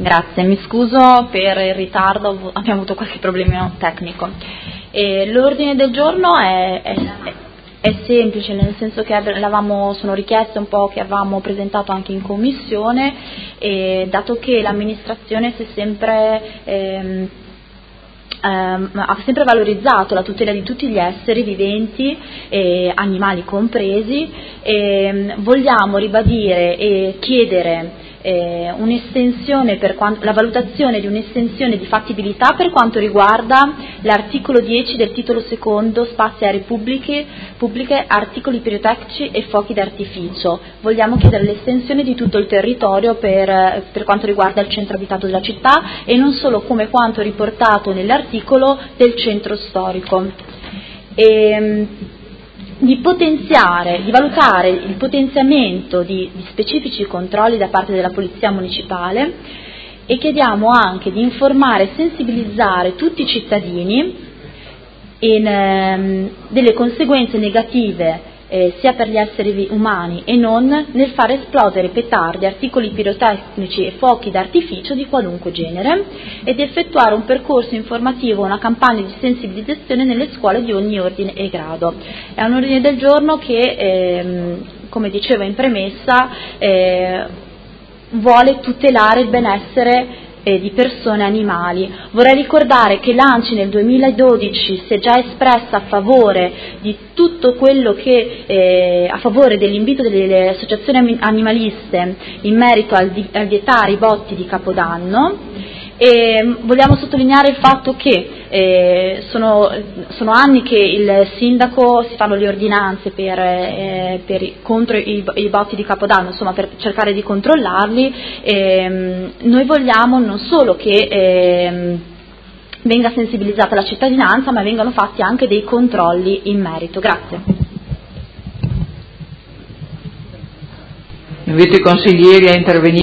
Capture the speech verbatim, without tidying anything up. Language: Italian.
Grazie, mi scuso per il ritardo, abbiamo avuto qualche problema tecnico. E l'ordine del giorno è, è, è semplice, nel senso che avevamo, sono richieste un po' che avevamo presentato anche in commissione, e dato che l'amministrazione si è sempre... Ehm, ehm, ha sempre valorizzato la tutela di tutti gli esseri viventi, e animali compresi, e vogliamo ribadire e chiedere Eh, un'estensione per quanto, la valutazione di un'estensione di fattibilità per quanto riguarda l'articolo dieci del titolo secondo, spazi e aree pubbliche, pubbliche, articoli pirotecnici e fuochi d'artificio. Vogliamo chiedere l'estensione di tutto il territorio per, per quanto riguarda il centro abitato della città, e non solo come quanto riportato nell'articolo del centro storico. E, di potenziare, di valutare il potenziamento di, di specifici controlli da parte della Polizia Municipale, e chiediamo anche di informare e sensibilizzare tutti i cittadini in, ehm, delle conseguenze negative eh, sia per gli esseri umani e non nel far esplodere petardi, articoli pirotecnici e fuochi d'artificio di qualunque genere, e di effettuare un percorso informativo, una campagna di sensibilizzazione nelle scuole di ogni ordine e grado. È un ordine del giorno che, ehm, come dicevo in premessa, eh, vuole tutelare il benessere di persone e animali. Vorrei ricordare che l'ANCI nel duemiladodici si è già espressa a favore di tutto quello che eh, a favore dell'invito delle associazioni animaliste in merito al, di, al vietare i botti di Capodanno. E vogliamo sottolineare il fatto che eh, sono, sono anni che il sindaco si fanno le ordinanze per, eh, per, contro i, i botti di Capodanno, insomma per cercare di controllarli. E, noi vogliamo non solo che eh, venga sensibilizzata la cittadinanza, ma vengano fatti anche dei controlli in merito. Grazie. Invito i consiglieri a intervenire.